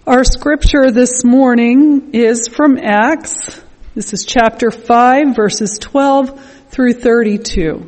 Our scripture this morning is from Acts. This is chapter 5, verses 12 through 32.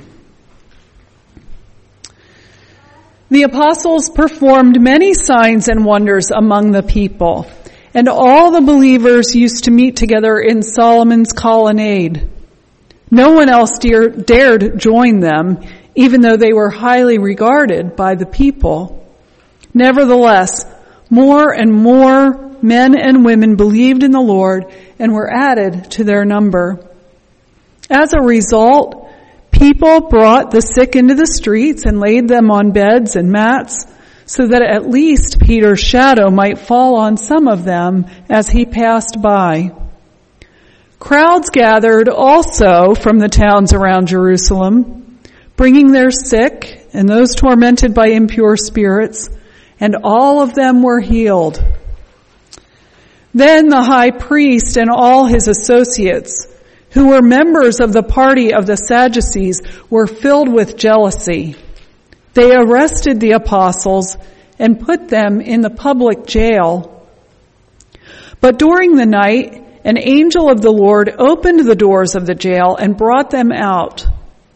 The apostles performed many signs and wonders among the people, and all the believers used to meet together in Solomon's colonnade. No one else dared join them, even though they were highly regarded by the people. Nevertheless, more and more men and women believed in the Lord and were added to their number. As a result, people brought the sick into the streets and laid them on beds and mats, so that at least Peter's shadow might fall on some of them as he passed by. Crowds gathered also from the towns around Jerusalem, bringing their sick and those tormented by impure spirits, and all of them were healed. Then the high priest and all his associates, who were members of the party of the Sadducees, were filled with jealousy. They arrested the apostles and put them in the public jail. But during the night, an angel of the Lord opened the doors of the jail and brought them out.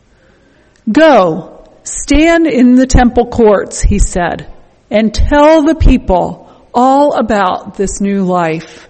"Go, stand in the temple courts," he said, "and tell the people all about this new life."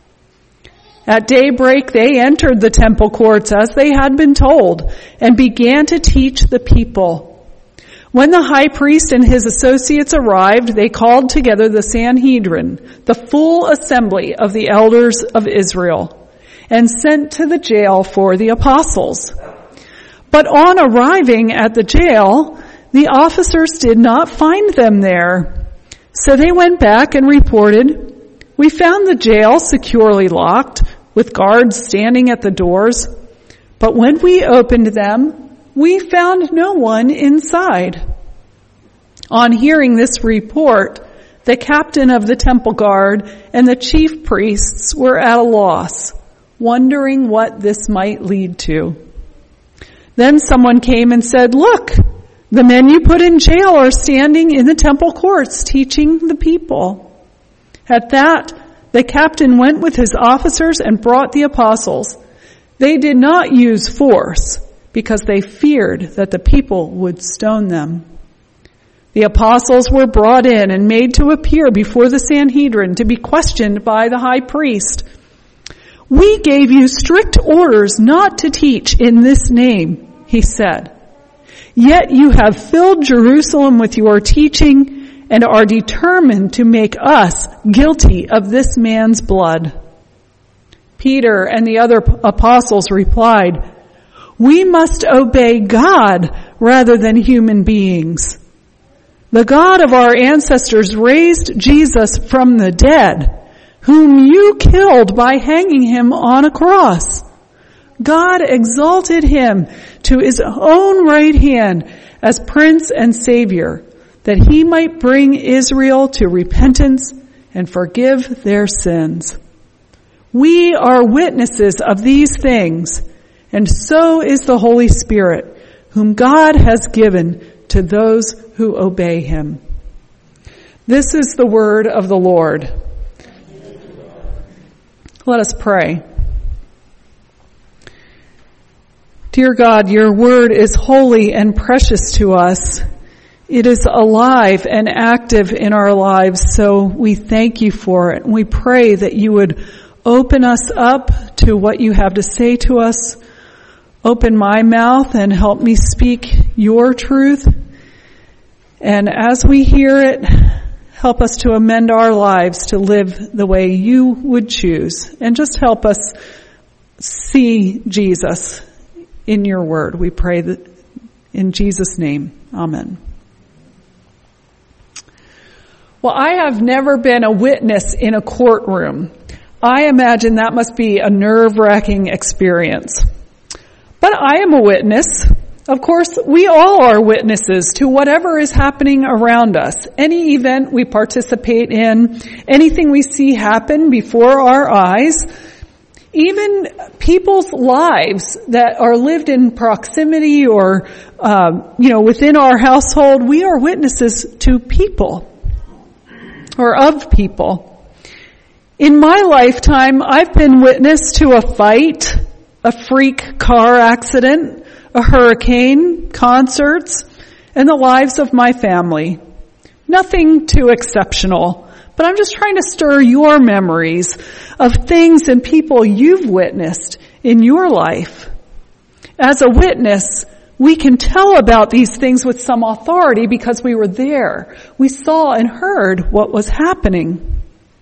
At daybreak, they entered the temple courts as they had been told and began to teach the people. When the high priest and his associates arrived, they called together the Sanhedrin, the full assembly of the elders of Israel, and sent to the jail for the apostles. But on arriving at the jail, the officers did not find them there. So they went back and reported, "We found the jail securely locked, with guards standing at the doors. But when we opened them, we found no one inside." On hearing this report, the captain of the temple guard and the chief priests were at a loss, wondering what this might lead to. Then someone came and said, "Look, the men you put in jail are standing in the temple courts teaching the people." At that, the captain went with his officers and brought the apostles. They did not use force because they feared that the people would stone them. The apostles were brought in and made to appear before the Sanhedrin to be questioned by the high priest. "We gave you strict orders not to teach in this name," he said. "Yet you have filled Jerusalem with your teaching and are determined to make us guilty of this man's blood." Peter and the other apostles replied, "We must obey God rather than human beings. The God of our ancestors raised Jesus from the dead, whom you killed by hanging him on a cross. God exalted him to his own right hand as Prince and Savior, that he might bring Israel to repentance and forgive their sins. We are witnesses of these things, and so is the Holy Spirit, whom God has given to those who obey him." This is the word of the Lord. Let us pray. Dear God, your word is holy and precious to us. It is alive and active in our lives, so we thank you for it. We pray that you would open us up to what you have to say to us. Open my mouth and help me speak your truth. And as we hear it, help us to amend our lives to live the way you would choose. And just help us see Jesus in your word. We pray that in Jesus' name. Amen. Well, I have never been a witness in a courtroom. I imagine that must be a nerve-wracking experience. But I am a witness. Of course, we all are witnesses to whatever is happening around us. Any event we participate in, anything we see happen before our eyes, even people's lives that are lived in proximity or, within our household, we are witnesses to people. or of people. In my lifetime, I've been witness to a fight, a freak car accident, a hurricane, concerts, and the lives of my family. Nothing too exceptional, but I'm just trying to stir your memories of things and people you've witnessed in your life. As a witness, we can tell about these things with some authority because we were there. We saw and heard what was happening.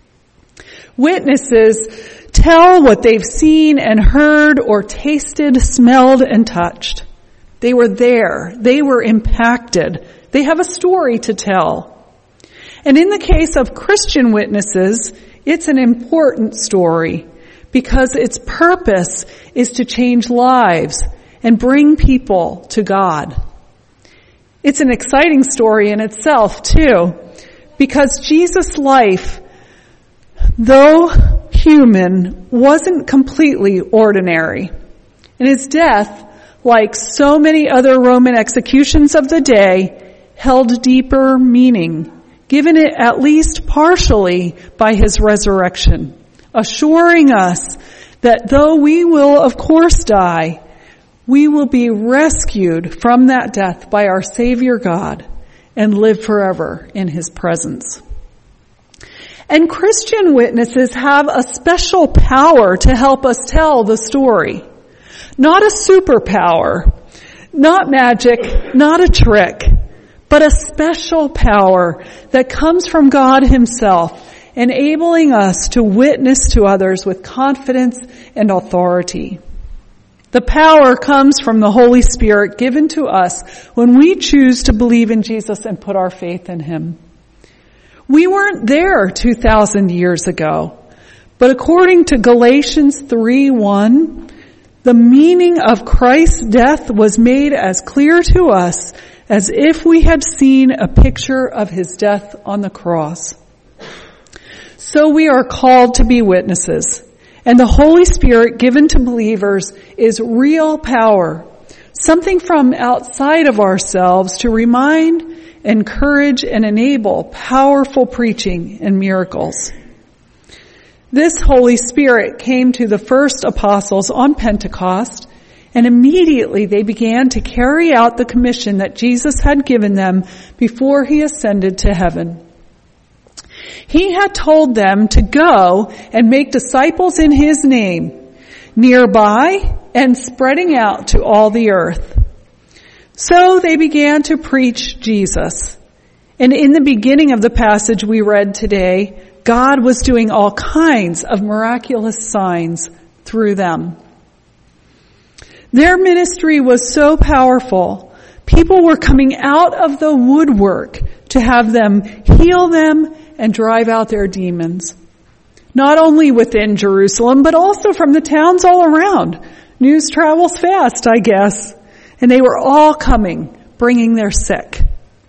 Witnesses tell what they've seen and heard or tasted, smelled, and touched. They were there. They were impacted. They have a story to tell. And in the case of Christian witnesses, it's an important story because its purpose is to change lives and bring people to God. It's an exciting story in itself, too, because Jesus' life, though human, wasn't completely ordinary. And his death, like so many other Roman executions of the day, held deeper meaning, given it at least partially by his resurrection, assuring us that though we will of course die, we will be rescued from that death by our Savior God and live forever in his presence. And Christian witnesses have a special power to help us tell the story. Not a superpower, not magic, not a trick, but a special power that comes from God himself, enabling us to witness to others with confidence and authority. The power comes from the Holy Spirit given to us when we choose to believe in Jesus and put our faith in him. We weren't there 2,000 years ago, but according to Galatians 3:1, the meaning of Christ's death was made as clear to us as if we had seen a picture of his death on the cross. So we are called to be witnesses, and the Holy Spirit given to believers is real power, something from outside of ourselves to remind, encourage, and enable powerful preaching and miracles. This Holy Spirit came to the first apostles on Pentecost, and immediately they began to carry out the commission that Jesus had given them before he ascended to heaven. He had told them to go and make disciples in his name, nearby and spreading out to all the earth. So they began to preach Jesus. And in the beginning of the passage we read today, God was doing all kinds of miraculous signs through them. Their ministry was so powerful, people were coming out of the woodwork to have them heal them and drive out their demons. Not only within Jerusalem, but also from the towns all around. News travels fast, I guess. And they were all coming, bringing their sick.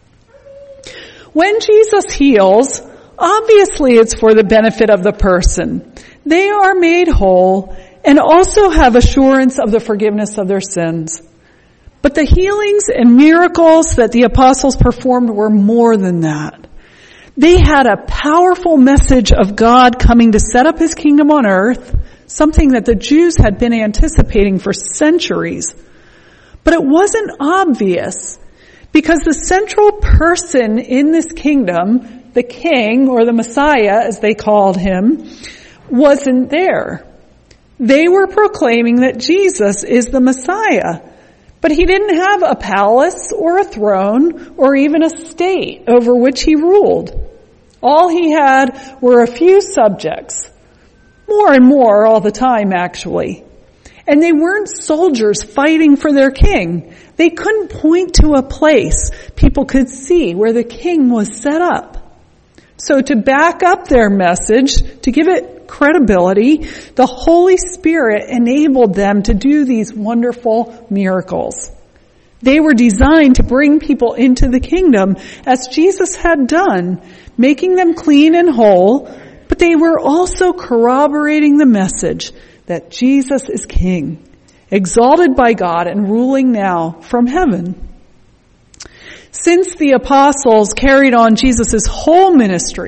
When Jesus heals, obviously it's for the benefit of the person. They are made whole and also have assurance of the forgiveness of their sins. But the healings and miracles that the apostles performed were more than that. They had a powerful message of God coming to set up his kingdom on earth, something that the Jews had been anticipating for centuries. But it wasn't obvious because the central person in this kingdom, the king or the Messiah as they called him, wasn't there. They were proclaiming that Jesus is the Messiah, but he didn't have a palace or a throne or even a state over which he ruled. All he had were a few subjects, more and more all the time actually. And they weren't soldiers fighting for their king. They couldn't point to a place people could see where the king was set up. So to back up their message, to give it credibility, the Holy Spirit enabled them to do these wonderful miracles. They were designed to bring people into the kingdom as Jesus had done, making them clean and whole, but they were also corroborating the message that Jesus is King, exalted by God and ruling now from heaven. Since the apostles carried on Jesus' whole ministry,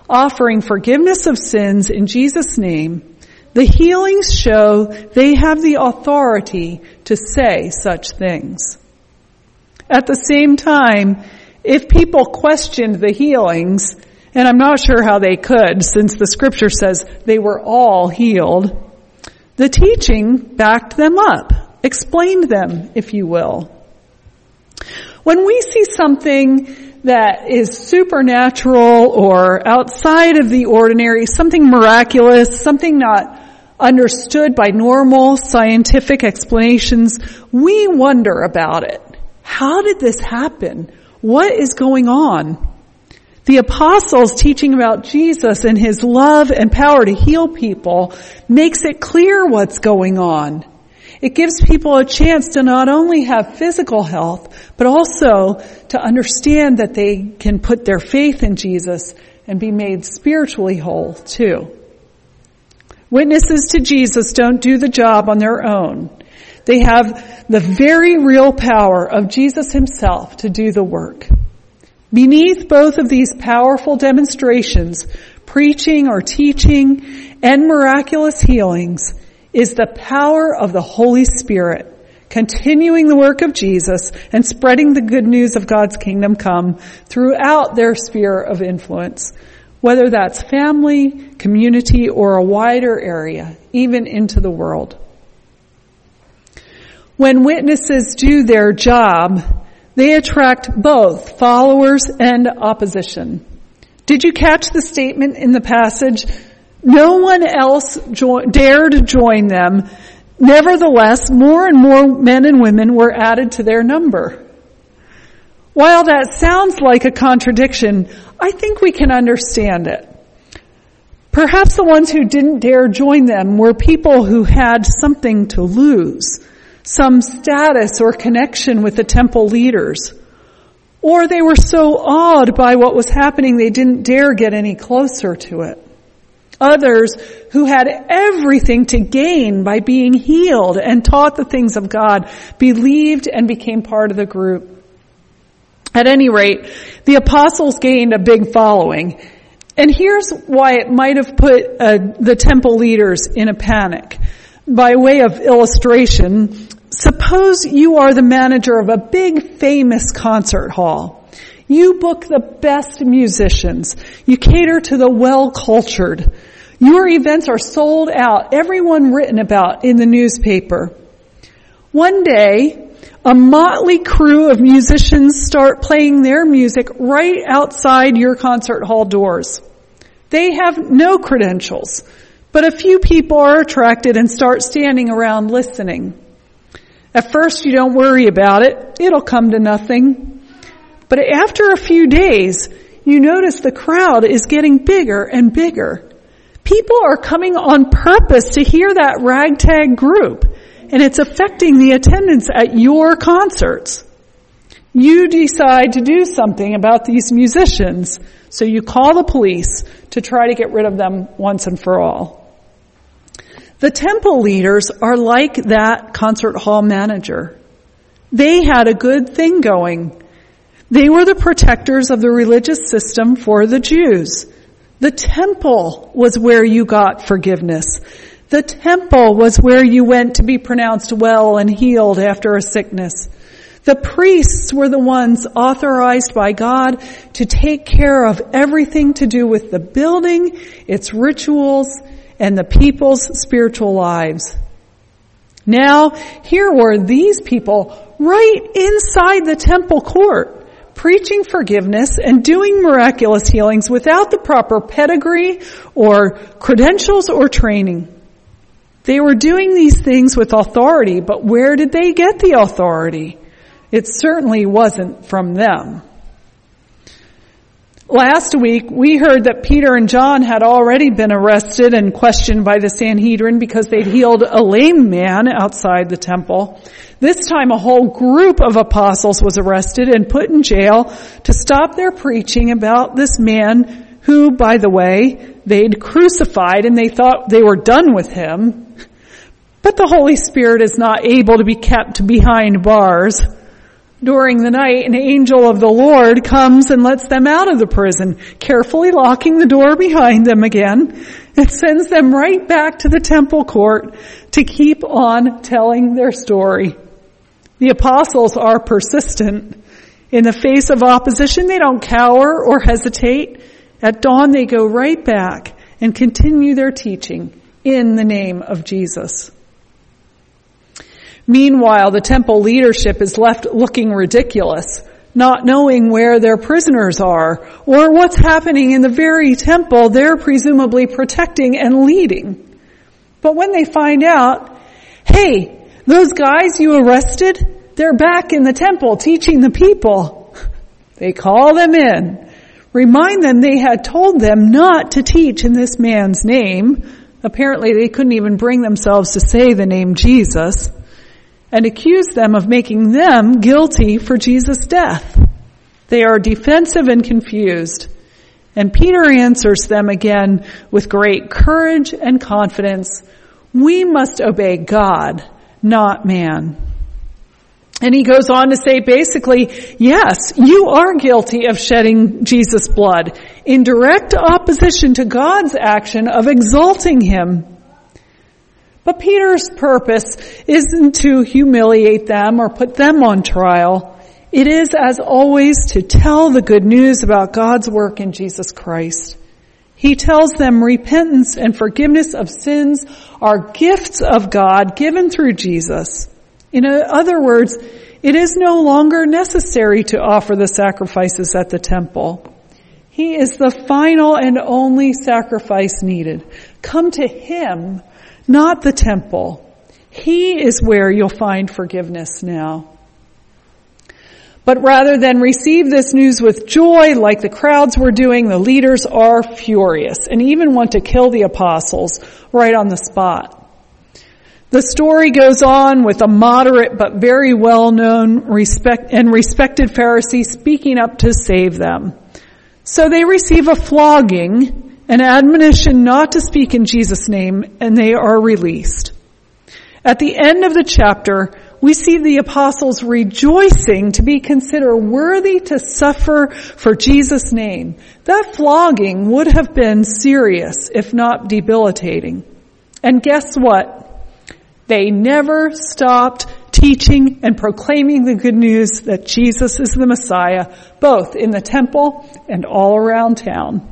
offering forgiveness of sins in Jesus' name, the healings show they have the authority to say such things. At the same time, if people questioned the healings, and I'm not sure how they could since the scripture says they were all healed, the teaching backed them up, explained them, if you will. When we see something that is supernatural or outside of the ordinary, something miraculous, something not understood by normal scientific explanations, we wonder about it. How did this happen? What is going on? The apostles teaching about Jesus and his love and power to heal people makes it clear what's going on. It gives people a chance to not only have physical health, but also to understand that they can put their faith in Jesus and be made spiritually whole too. Witnesses to Jesus don't do the job on their own. They have the very real power of Jesus himself to do the work. Beneath both of these powerful demonstrations, preaching or teaching and miraculous healings, is the power of the Holy Spirit, continuing the work of Jesus and spreading the good news of God's kingdom come throughout their sphere of influence, whether that's family, community, or a wider area, even into the world. When witnesses do their job, they attract both followers and opposition. Did you catch the statement in the passage? No one else dared join them. Nevertheless, more and more men and women were added to their number. While that sounds like a contradiction, I think we can understand it. Perhaps the ones who didn't dare join them were people who had something to lose, some status or connection with the temple leaders. Or they were so awed by what was happening they didn't dare get any closer to it. Others who had everything to gain by being healed and taught the things of God believed and became part of the group. At any rate, the apostles gained a big following. And here's why it might have put the temple leaders in a panic. By way of illustration, suppose you are the manager of a big famous concert hall. You book the best musicians. You cater to the well-cultured. Your events are sold out, everyone written about in the newspaper. One day, a motley crew of musicians start playing their music right outside your concert hall doors. They have no credentials, but a few people are attracted and start standing around listening. At first, you don't worry about it. It'll come to nothing. But after a few days, you notice the crowd is getting bigger and bigger. People are coming on purpose to hear that ragtag group, and it's affecting the attendance at your concerts. You decide to do something about these musicians, so you call the police to try to get rid of them once and for all. The temple leaders are like that concert hall manager. They had a good thing going. They were the protectors of the religious system for the Jews. The temple was where you got forgiveness. The temple was where you went to be pronounced well and healed after a sickness. The priests were the ones authorized by God to take care of everything to do with the building, its rituals, and the people's spiritual lives. Now, here were these people right inside the temple court, preaching forgiveness and doing miraculous healings without the proper pedigree or credentials or training. They were doing these things with authority, but where did they get the authority? It certainly wasn't from them. Last week, we heard that Peter and John had already been arrested and questioned by the Sanhedrin because they'd healed a lame man outside the temple. This time, a whole group of apostles was arrested and put in jail to stop their preaching about this man who, by the way, they'd crucified and they thought they were done with him. But the Holy Spirit is not able to be kept behind bars. During the night, an angel of the Lord comes and lets them out of the prison, carefully locking the door behind them again, and sends them right back to the temple court to keep on telling their story. The apostles are persistent. In the face of opposition, they don't cower or hesitate. At dawn, they go right back and continue their teaching in the name of Jesus. Meanwhile, the temple leadership is left looking ridiculous, not knowing where their prisoners are or what's happening in the very temple they're presumably protecting and leading. But when they find out, hey, those guys you arrested, they're back in the temple teaching the people. They call them in, remind them they had told them not to teach in this man's name. Apparently they couldn't even bring themselves to say the name Jesus, and accuse them of making them guilty for Jesus' death. They are defensive and confused. And Peter answers them again with great courage and confidence. We must obey God, not man. And he goes on to say basically, yes, you are guilty of shedding Jesus' blood in direct opposition to God's action of exalting him. But Peter's purpose isn't to humiliate them or put them on trial. It is, as always, to tell the good news about God's work in Jesus Christ. He tells them repentance and forgiveness of sins are gifts of God given through Jesus. In other words, it is no longer necessary to offer the sacrifices at the temple. He is the final and only sacrifice needed. Come to him, not the temple. He is where you'll find forgiveness now. But rather than receive this news with joy like the crowds were doing, the leaders are furious and even want to kill the apostles right on the spot. The story goes on with a moderate but very well-known respected Pharisee speaking up to save them. So they receive a flogging, an admonition not to speak in Jesus' name, and they are released. At the end of the chapter, we see the apostles rejoicing to be considered worthy to suffer for Jesus' name. That flogging would have been serious, if not debilitating. And guess what? They never stopped teaching and proclaiming the good news that Jesus is the Messiah, both in the temple and all around town.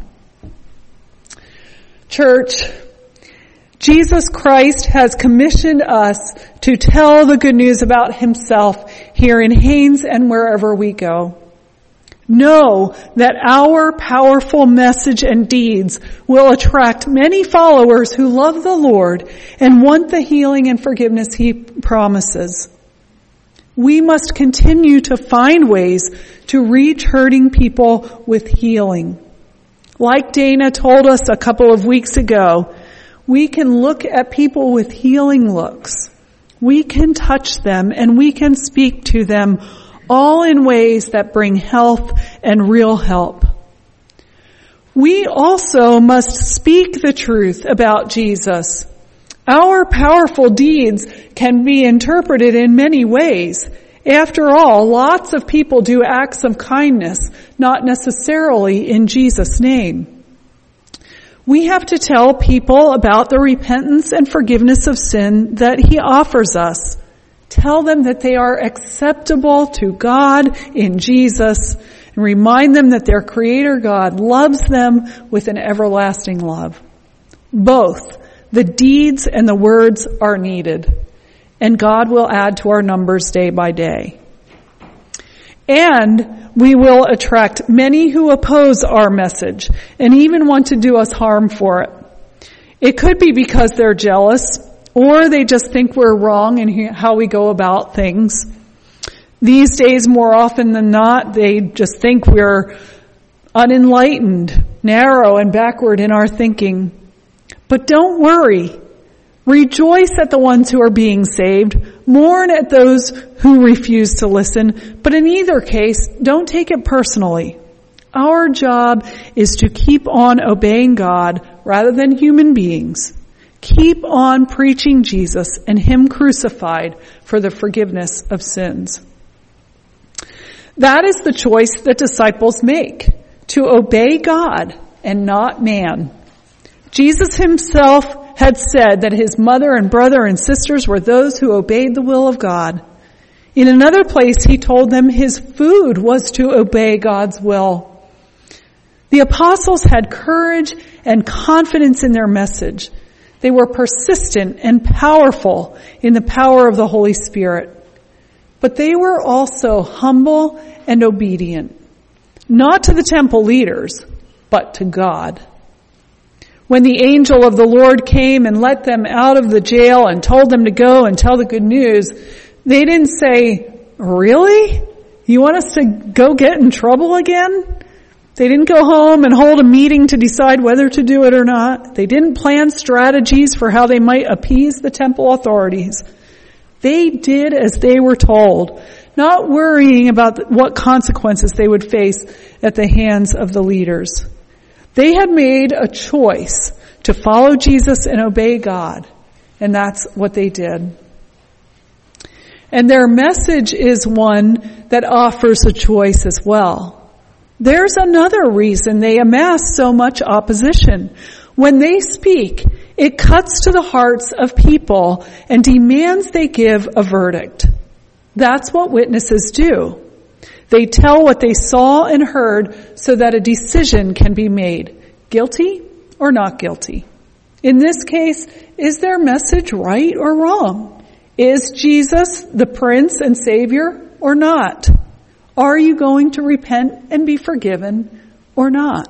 Church, Jesus Christ has commissioned us to tell the good news about himself here in Haines and wherever we go. Know that our powerful message and deeds will attract many followers who love the Lord and want the healing and forgiveness he promises. We must continue to find ways to reach hurting people with healing. Like Dana told us a couple of weeks ago, we can look at people with healing looks. We can touch them and we can speak to them all in ways that bring health and real help. We also must speak the truth about Jesus. Our powerful deeds can be interpreted in many ways. After all, lots of people do acts of kindness, not necessarily in Jesus' name. We have to tell people about the repentance and forgiveness of sin that he offers us. Tell them that they are acceptable to God in Jesus, and remind them that their Creator God loves them with an everlasting love. Both the deeds and the words are needed, and God will add to our numbers day by day. And we will attract many who oppose our message and even want to do us harm for it. It could be because they're jealous, or they just think we're wrong in how we go about things. These days, more often than not, they just think we're unenlightened, narrow, and backward in our thinking. But don't worry. Rejoice at the ones who are being saved. Mourn at those who refuse to listen. But in either case, don't take it personally. Our job is to keep on obeying God rather than human beings. Keep on preaching Jesus and him crucified for the forgiveness of sins. That is the choice that disciples make, to obey God and not man. Jesus himself had said that his mother and brother and sisters were those who obeyed the will of God. In another place, he told them his food was to obey God's will. The apostles had courage and confidence in their message. They were persistent and powerful in the power of the Holy Spirit. But they were also humble and obedient, not to the temple leaders, but to God. When the angel of the Lord came and let them out of the jail and told them to go and tell the good news, they didn't say, "Really? You want us to go get in trouble again?" They didn't go home and hold a meeting to decide whether to do it or not. They didn't plan strategies for how they might appease the temple authorities. They did as they were told, not worrying about what consequences they would face at the hands of the leaders. They had made a choice to follow Jesus and obey God, and that's what they did. And their message is one that offers a choice as well. There's another reason they amass so much opposition. When they speak, it cuts to the hearts of people and demands they give a verdict. That's what witnesses do. They tell what they saw and heard so that a decision can be made, guilty or not guilty. In this case, is their message right or wrong? Is Jesus the Prince and Savior or not? Are you going to repent and be forgiven or not?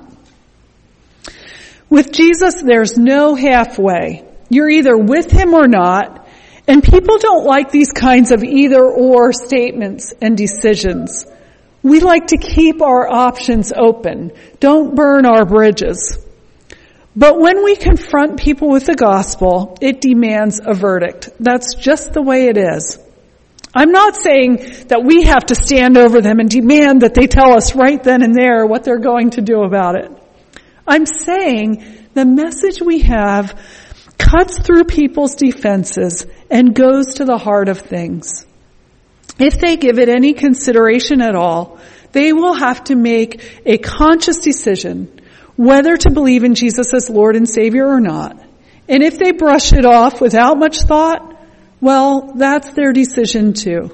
With Jesus, there's no halfway. You're either with him or not, and people don't like these kinds of either-or statements and decisions. We like to keep our options open. Don't burn our bridges. But when we confront people with the gospel, it demands a verdict. That's just the way it is. I'm not saying that we have to stand over them and demand that they tell us right then and there what they're going to do about it. I'm saying the message we have cuts through people's defenses and goes to the heart of things. If they give it any consideration at all, they will have to make a conscious decision whether to believe in Jesus as Lord and Savior or not. And if they brush it off without much thought, well, that's their decision too.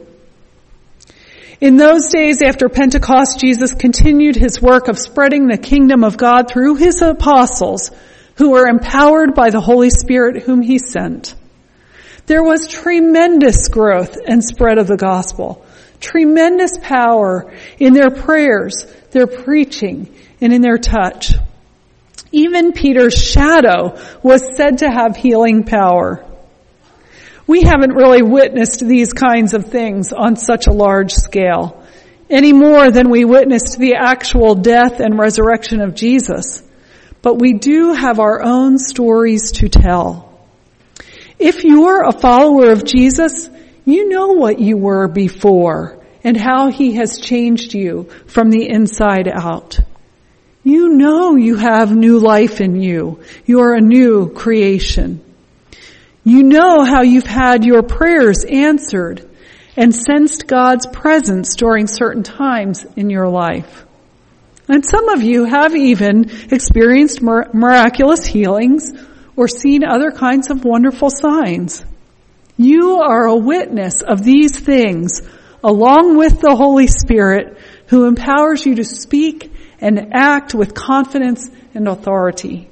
In those days after Pentecost, Jesus continued his work of spreading the kingdom of God through his apostles, who were empowered by the Holy Spirit whom he sent. There was tremendous growth and spread of the gospel, tremendous power in their prayers, their preaching, and in their touch. Even Peter's shadow was said to have healing power. We haven't really witnessed these kinds of things on such a large scale, any more than we witnessed the actual death and resurrection of Jesus. But we do have our own stories to tell. If you're a follower of Jesus, you know what you were before and how he has changed you from the inside out. You know you have new life in you. You're a new creation. You know how you've had your prayers answered and sensed God's presence during certain times in your life. And some of you have even experienced miraculous healings or seen other kinds of wonderful signs. You are a witness of these things along with the Holy Spirit who empowers you to speak and act with confidence and authority.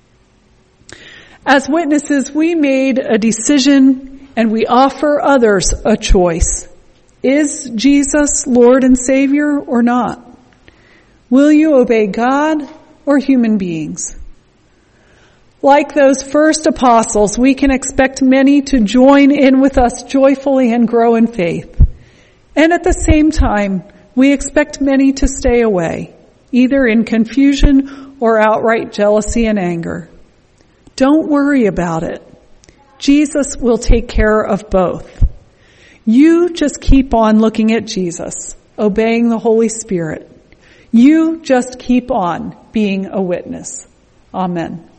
As witnesses, we made a decision and we offer others a choice. Is Jesus Lord and Savior or not? Will you obey God or human beings? Like those first apostles, we can expect many to join in with us joyfully and grow in faith. And at the same time, we expect many to stay away, either in confusion or outright jealousy and anger. Don't worry about it. Jesus will take care of both. You just keep on looking at Jesus, obeying the Holy Spirit. You just keep on being a witness. Amen.